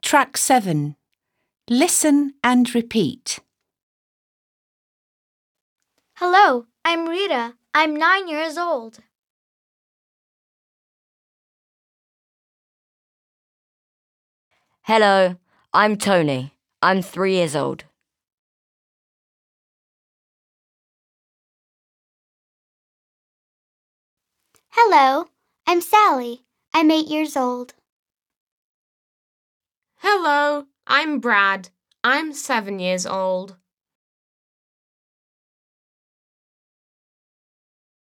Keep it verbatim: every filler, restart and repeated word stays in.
Track seven. Listen and repeat. Hello, I'm Rita. I'm nine years old. Hello, I'm Tony. I'm three years old. Hello, I'm Sally. I'm eight years old. Hello, I'm Brad. I'm seven years old.